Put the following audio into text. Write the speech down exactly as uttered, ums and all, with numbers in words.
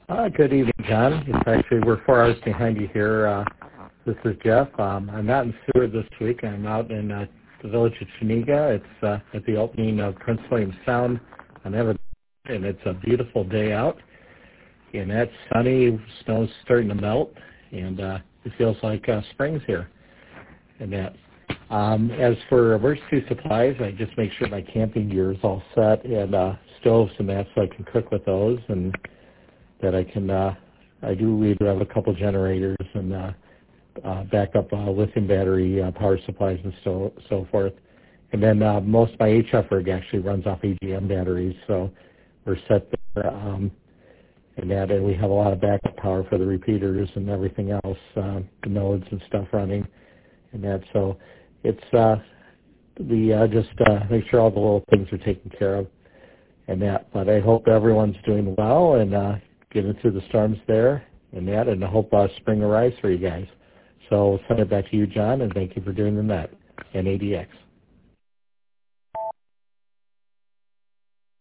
Uh, good evening, John. It's actually, we're four hours behind you here. Uh, this is Jeff. Um, I'm not in Seward this week. I'm out in uh, the village of Chenega. It's uh, at the opening of Prince William Sound on Evan, and it's a beautiful day out. And that's sunny, snow's starting to melt, and uh, it feels like uh, spring's here. And that. Um, as for emergency supplies, I just make sure my camping gear is all set, and uh, stoves and that, so I can cook with those, and that I can, uh, I do, we do have a couple generators and uh, uh, backup uh, lithium battery uh, power supplies and so so forth. And then uh, most of my H F rig actually runs off A G M batteries, so we're set there. Um, and that, and we have a lot of backup power for the repeaters and everything else, uh, the nodes and stuff running, and that. So it's uh, we uh, just uh, make sure all the little things are taken care of, and that. But I hope everyone's doing well and uh, getting through the storms there, and that, and I hope uh, spring arrives for you guys. So I'll send it back to you, John, and thank you for doing the net and A D X.